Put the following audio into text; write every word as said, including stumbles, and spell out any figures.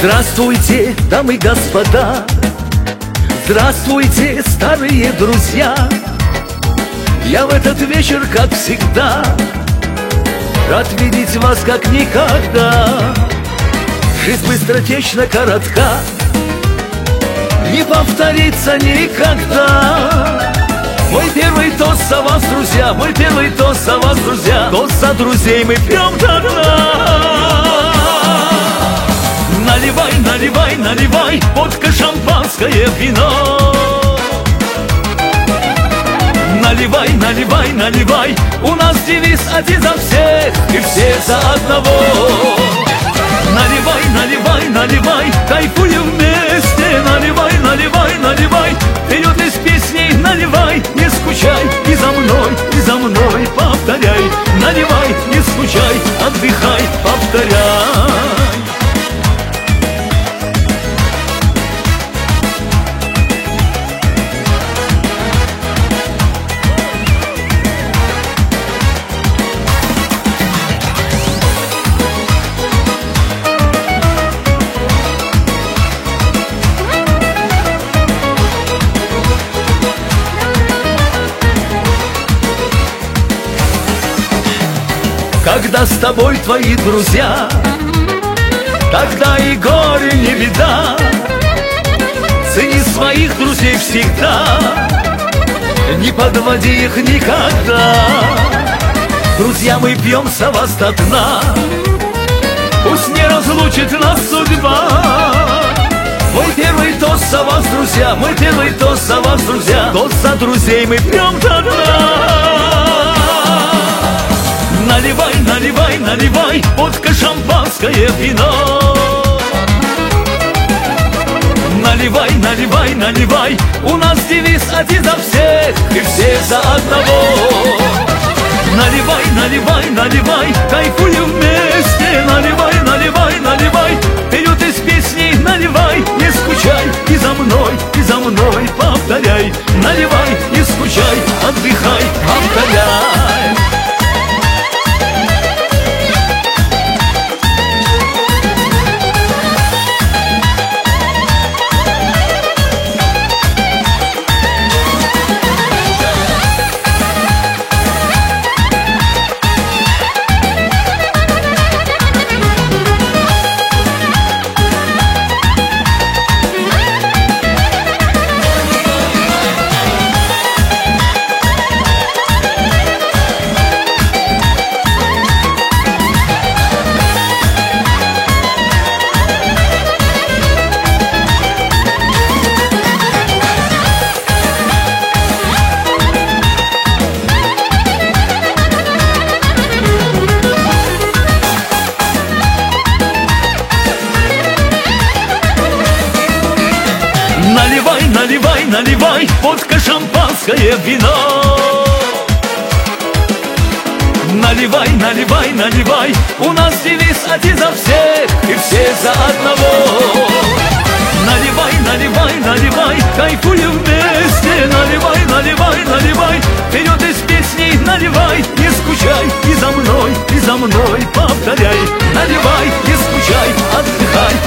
Здравствуйте, дамы и господа, здравствуйте, старые друзья. Я в этот вечер, как всегда, рад видеть вас как никогда. Жизнь быстротечна, коротка, не повторится никогда. Мой первый тост за вас, друзья, мой первый тост за вас, друзья. Тост за друзей мы пьем тогда. Наливай, наливай, наливай, водка, шампанское, вино. Наливай, наливай, наливай, у нас девиз один за всех и все за одного. Наливай, наливай, наливай, кайфуем вместе. Наливай, наливай, наливай, вперед из песней наливай. Не скучай, и за мной, и за мной повторяй. Наливай, не скучай, отдыхай, повторяй. Когда с тобой твои друзья, тогда и горе не беда. Цени своих друзей всегда, не подводи их никогда. Друзья, мы пьем за вас до дна, пусть не разлучит нас судьба. Мой первый тост за вас, друзья, мой первый тост за вас, друзья. Тост за друзей мы пьем до дна. Наливай, наливай, наливай, водка, шампанское, вино. Наливай, наливай, наливай, у нас девиз один за всех и все за одного. Наливай, наливай, наливай, кайфуем вместе. Наливай, наливай, наливай, вперед из песней наливай. Не скучай, и за мной, и за мной повторяй. Наливай, не скучай, отдыхай, повторяй. Наливай, наливай, наливай, водка, шампанское, вино. Наливай, наливай, наливай, у нас девиз один за всех и все за одного. Наливай, наливай, наливай, кайфуем вместе. Наливай, наливай, наливай, вперед из песней наливай. Не скучай, и за мной, и за мной повторяй. Наливай, не скучай, отдыхай,